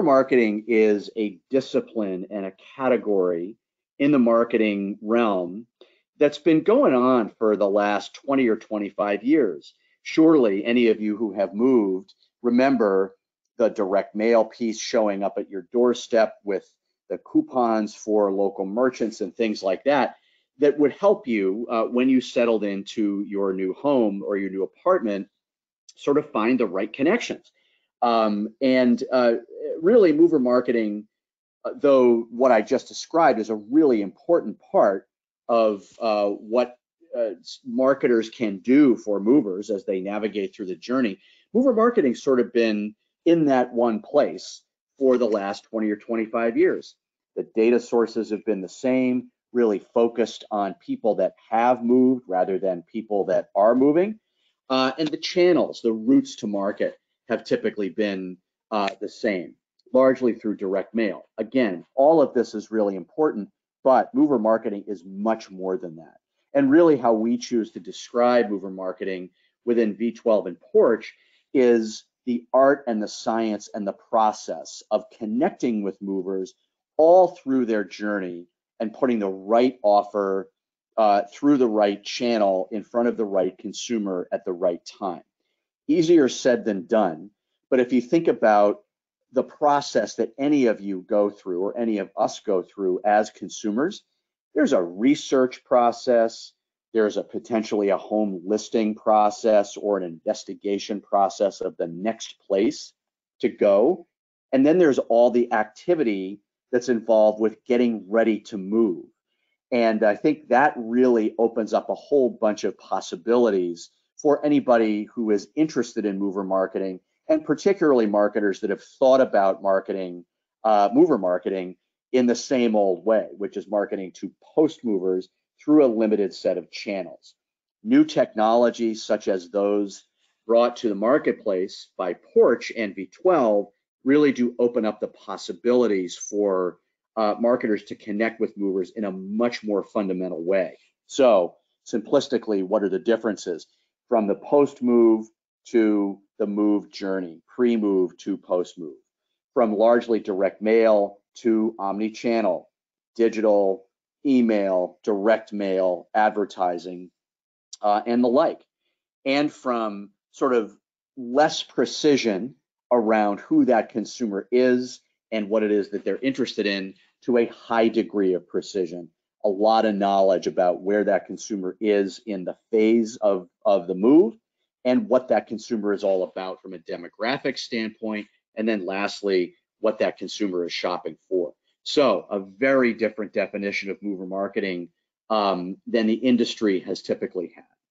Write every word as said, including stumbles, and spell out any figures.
marketing is a discipline and a category in the marketing realm that's been going on for the last twenty or twenty-five years. Surely any of you who have moved remember the direct mail piece showing up at your doorstep with the coupons for local merchants and things like that, that would help you uh, when you settled into your new home or your new apartment, sort of find the right connections. Um, and uh, really, mover marketing, uh, though what I just described is a really important part of uh, what uh, marketers can do for movers as they navigate through the journey. Mover marketing's sort of been in that one place for the last twenty or twenty-five years. The data sources have been the same, really focused on people that have moved rather than people that are moving. Uh, and the channels, the routes to market have typically been uh, the same, largely through direct mail. Again, all of this is really important, but mover marketing is much more than that. And really how we choose to describe mover marketing within V twelve and Porch is the art and the science and the process of connecting with movers all through their journey and putting the right offer uh, through the right channel in front of the right consumer at the right time. Easier said than done, but if you think about the process that any of you go through or any of us go through as consumers, there's a research process, there's a potentially a home listing process or an investigation process of the next place to go. And then there's all the activity that's involved with getting ready to move. And I think that really opens up a whole bunch of possibilities for anybody who is interested in mover marketing, and particularly marketers that have thought about marketing, uh, mover marketing in the same old way, which is marketing to post movers through a limited set of channels. New technologies such as those brought to the marketplace by Porch and V twelve really do open up the possibilities for uh, marketers to connect with movers in a much more fundamental way. So simplistically, what are the differences from the post-move to the move journey, pre-move to post-move, from largely direct mail to omni-channel, digital, email, direct mail, advertising, uh, and the like, and from sort of less precision around who that consumer is and what it is that they're interested in to a high degree of precision, a lot of knowledge about where that consumer is in the phase of, of the move and what that consumer is all about from a demographic standpoint, and then lastly, what that consumer is shopping for. So a very different definition of mover marketing um, than the industry has typically had.